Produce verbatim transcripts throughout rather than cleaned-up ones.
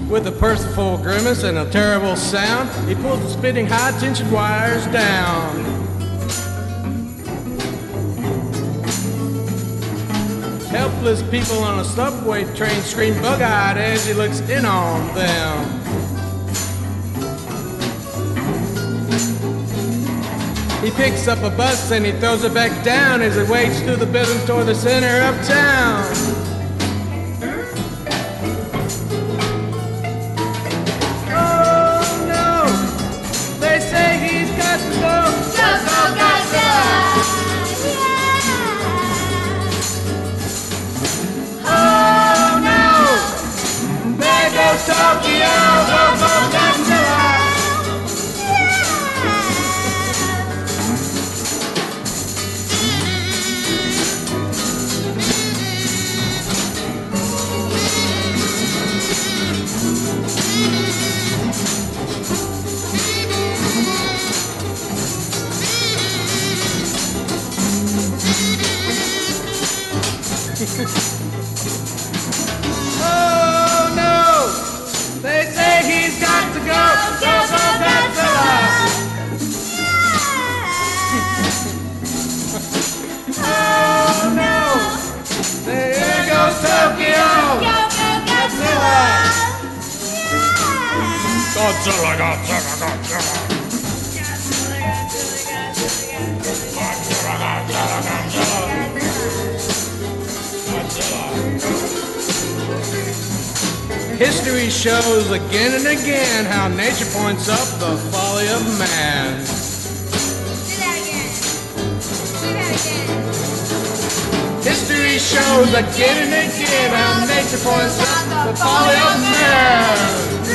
With a merciful grimace and a terrible sound, he pulls the spinning high-tension wires down. Helpless people on a subway train scream bug-eyed as he looks in on them. He picks up a bus and he throws it back down as he waits through the buildings toward the center of town. Oh no! They say he's got to go. Go, go, Godzilla! Oh no! There goes Tokyo! Go, go, Godzilla! Oh no! They say he's got to go! Go, go, Godzilla! Oh no! There goes Tokyo! Go, go, Godzilla! Godzilla, Godzilla, Godzilla! Godzilla, Godzilla, Godzilla! History shows again and again how nature points up the folly of man. Do that again. Do that again. History shows again and again how nature points up the folly of man.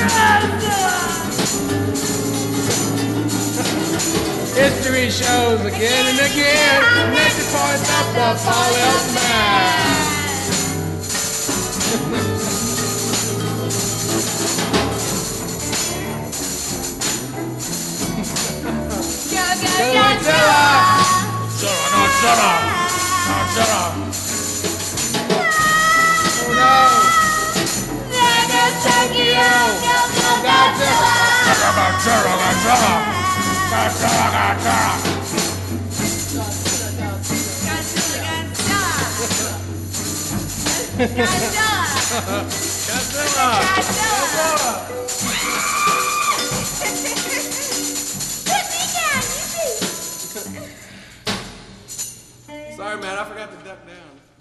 History shows again and again how nature points up the folly of man. Godzilla! Godzilla! Godzilla! Oh no! There goes Tokyo! Go, go, Godzilla! Godzilla! Godzilla! Godzilla! Godzilla! Godzilla! Godzilla! Godzilla! Godzilla! Sorry, man, I forgot to duck down.